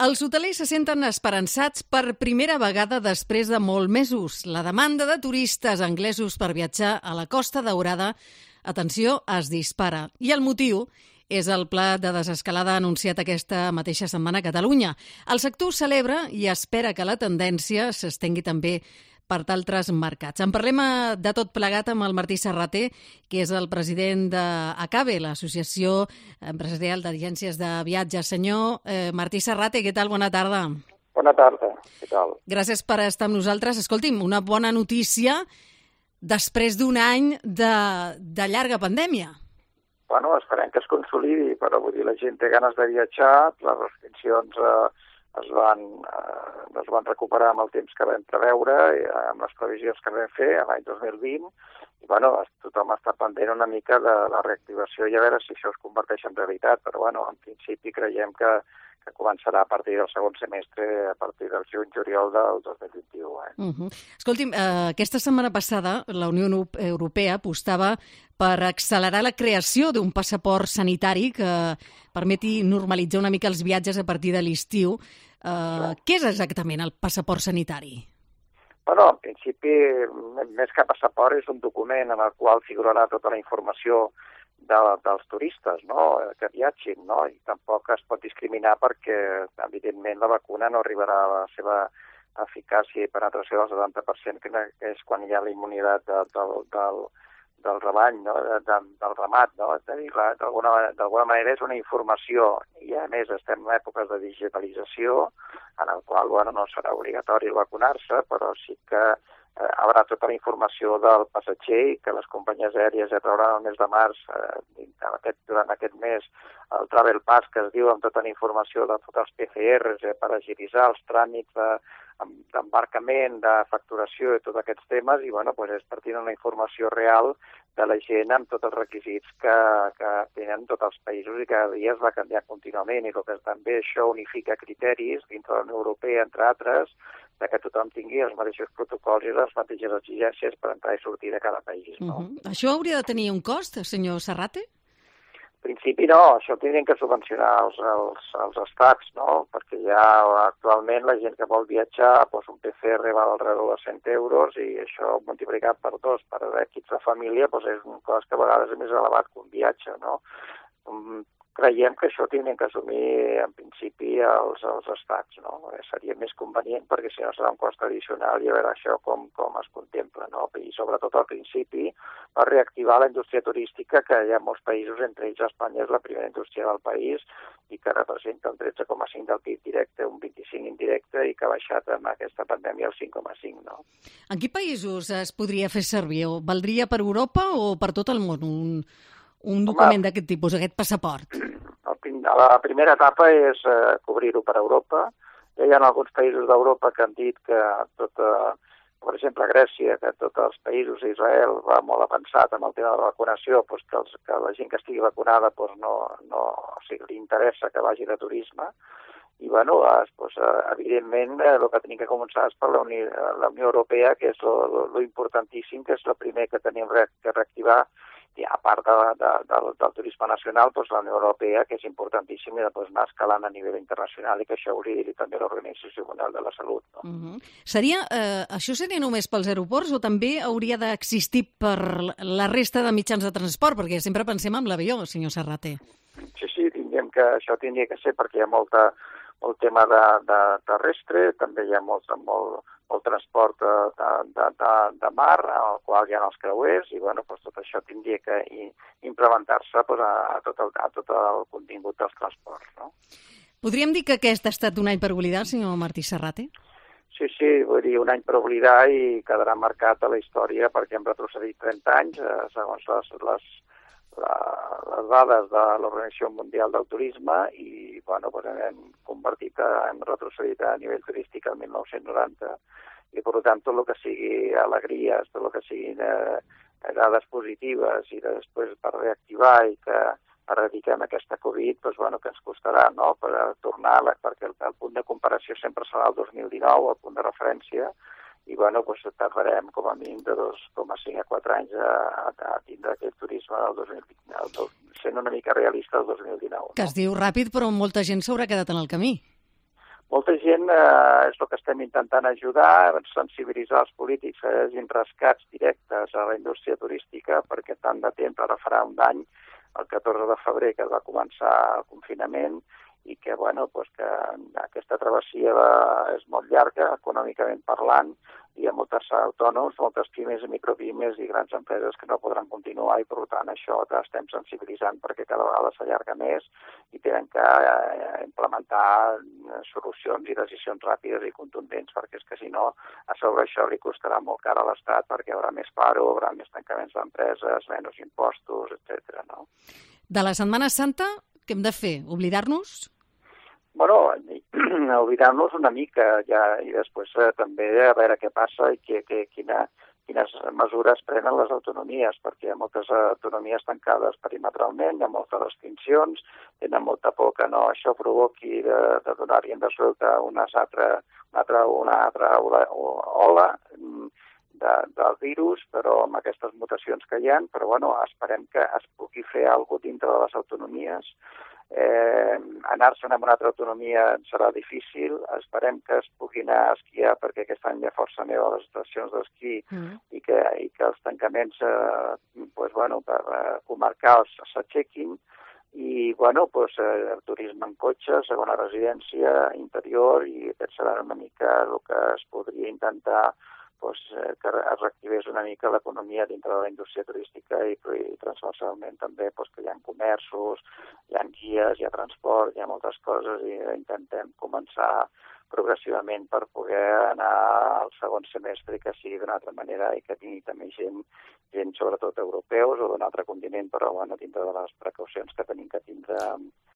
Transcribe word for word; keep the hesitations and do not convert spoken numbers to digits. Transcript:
Els hotelers se senten esperançats per primera vegada després de molts mesos. La demanda de turistes anglesos per viatjar a la Costa Daurada, atenció, es dispara. I el motiu és el pla de desescalada anunciat aquesta mateixa setmana a Catalunya. El sector ho celebra i espera que la tendència s'estengui també per d'altres mercats. En parlem de tot plegat amb el Martí Serrater, que és el president d'ACABE, l'Associació Empresarial d'Agències de Viatges. Senyor eh, Martí Serrater, què tal? Bona tarda. Bona tarda, què tal? Gràcies per estar amb nosaltres. Escolti'm, una bona notícia després d'un any de, de llarga pandèmia. Bueno, esperem que es consolidi, però vull dir, la gent té ganes de viatjar, les restriccions eh, es van, eh, es van recuperar amb el temps que vam preveure, eh, amb les previsions que vam fer l'any dos mil vint, i bueno, tothom està pendent una mica de la reactivació i a veure si això es converteix en realitat, però bueno, en principi creiem que, que començarà a partir del segon semestre, a partir del juny-juliol del dos mil vint-i-u. Eh? Uh -huh. Escolti'm, eh, aquesta setmana passada la Unió Europea apostava per accelerar la creació d'un passaport sanitari que permeti normalitzar una mica els viatges a partir de l'estiu. Eh, què és exactament el passaport sanitari? Bueno, en principi, més que passaport, és un document en el qual figurarà tota la informació de, dels turistes, no?, que viatgin, no? I tampoc es pot discriminar perquè, evidentment, la vacuna no arribarà a la seva eficàcia i penetració del setanta per cent, que és quan hi ha la immunitat de, del, del, del rebany, no?, de, de, del ramat, no? D'alguna manera és una informació i, a més, estem en èpoques de digitalització en el qual, bueno, no serà obligatori vacunar-se, però sí que eh, haurà tota la informació del passatger i que les companyies aèries ja trauran el mes de març, eh, aquest, durant aquest mes, el Travel Pass, que es diu amb tota la informació de tots els P C Rs eh, per agilitzar els tràmits de, d'embarcament, de facturació i tots aquests temes, i bueno, pues és partint una informació real de la gent amb tots els requisits que, que tenen tots els països i cada dia es va canviar contínuament, i el que també això unifica criteris dintre de la Unió Europea, entre altres, de que tothom tingui els mateixos protocols i les mateixes exigències per entrar i sortir de cada país. No? Uh-huh. Això hauria de tenir un cost, senyor Serrater? En principi no, això tindrien que subvencionar els, els, els estats, no? Perquè ja actualment la gent que vol viatjar, doncs un P C R val alrededor de cent euros i això multiplicat per dos per equips de família doncs és un cost que a vegades és més elevat que un viatge, no? Um, creiem que això tindrien que assumir en principi els, els estats, no? Seria més convenient perquè si no serà un cost addicional i a veure això com, com es contempla, no? I sobretot al principi per reactivar la indústria turística, que hi ha molts països, entre ells Espanya és la primera indústria del país i que representa un tretze coma cinc del P I B directe, un vint-i-cinc indirecte i que ha baixat amb aquesta pandèmia el cinc coma cinc, no? En quins països es podria fer servir? Valdria per Europa o per tot el món un, un document d'aquest tipus, aquest passaport? La primera etapa és eh, cobrir-ho per Europa. Ja hi ha alguns països d'Europa que han dit que tot, eh, per exemple, Grècia, que tots els països d'Israel va molt avançat amb el tema de la vacunació, doncs que, els, que la gent que estigui vacunada doncs no, no, o sigui, li interessa que vagi de turisme. I, bueno, doncs, evidentment, el que tenim que començar és per la Unió, la Unió Europea, que és lo, lo importantíssim, que és el primer que tenim que reactivar, i a part de, de, de, del turisme nacional, doncs la Unió Europea, que és importantíssim, i després anar escalant a nivell internacional, i que això hauria de dir també l'Organització Mundial de la Salut. No? Uh-huh. Seria, eh, això seria només pels aeroports o també hauria d'existir per la resta de mitjans de transport? Perquè sempre pensem en l'avió, senyor Serrater. Sí, sí, tindríem que, això tindria que ser perquè hi ha molta, molt tema de, de terrestre, també hi ha molt, molt, molt transport de, de, de, de mar, al qual hi ha els creuers, i bueno, doncs tot això tindria que implementar-se doncs, a, a, tot el, a tot el contingut dels transports. No? Podríem dir que aquest ha estat un any per oblidar, senyor Martí Serrater? Sí, sí, vull dir, un any per oblidar i quedarà marcat a la història perquè hem retrocedit trenta anys, eh, segons les, les, la, les dades de l'Organització Mundial del Turisme, i bueno, doncs hem convertit, hem retrocedit a nivell turístic el mil nou-cents noranta, i per tant tot el que sigui alegries, tot el que siguin eh, dades positives i després per reactivar i que erradiquem aquesta Covid, doncs, bueno, que ens costarà, no?, per tornar, perquè el, el punt de comparació sempre serà el dos mil dinou, el punt de referència, i bueno, doncs tardarem com a mínim de dos coma cinc a quatre anys a, a, a tindre aquest turisme del dos mil vint, el, sent una mica realista el dos mil dinou. Que es diu ràpid, però molta gent s'haurà quedat en el camí. molta gent eh, és el que estem intentant ajudar, sensibilitzar els polítics que hagin rescats directes a la indústria turística, perquè tant de temps, ara farà un any, el catorze de febrer, que va començar el confinament, i que, bueno, pues que aquesta travessia és molt llarga, econòmicament parlant, hi ha moltes autònoms, moltes pimes i micropimes i grans empreses que no podran continuar i, per tant, això estem sensibilitzant perquè cada vegada s'allarga més i tenen que implementar solucions i decisions ràpides i contundents, perquè és que, si no, a sobre això li costarà molt car a l'Estat perquè hi haurà més paro, hi haurà més tancaments d'empreses, menys impostos, etcètera, no? De la Setmana Santa, què hem de fer? Oblidar-nos? Bueno, oblidar-nos una mica ja, i després eh, també a veure què passa i que, que, quina, quines mesures prenen les autonomies, perquè hi ha moltes autonomies tancades perimetralment, hi ha moltes restriccions, tenen molta por que no això provoqui de, de donar-hi de solta una altra, una altra, una altra ola, ola de, del virus, però amb aquestes mutacions que hi ha, però bueno, esperem que es pugui fer alguna cosa dintre de les autonomies. Eh, anar-se'n amb una altra autonomia serà difícil, esperem que es pugui anar a esquiar perquè aquest any hi ha força neu a les estacions d'esquí mm. i, que, i que els tancaments eh, pues, bueno, per, eh, comarcals s'aixequin i bueno, pues, eh, turisme en cotxe, segona residència, interior, i aquest serà una mica el que es podria intentar pues, eh, que es reactivés una mica l'economia dintre de la indústria turística i, i transversalment també pues, que hi ha comerços, hi ha guies, hi ha transport, hi ha moltes coses i intentem començar progressivament per poder anar al segon semestre que sigui d'una altra manera i que tingui també gent, gent sobretot europeus o d'un altre continent, però bueno, dintre de les precaucions que tenim que tindre amb,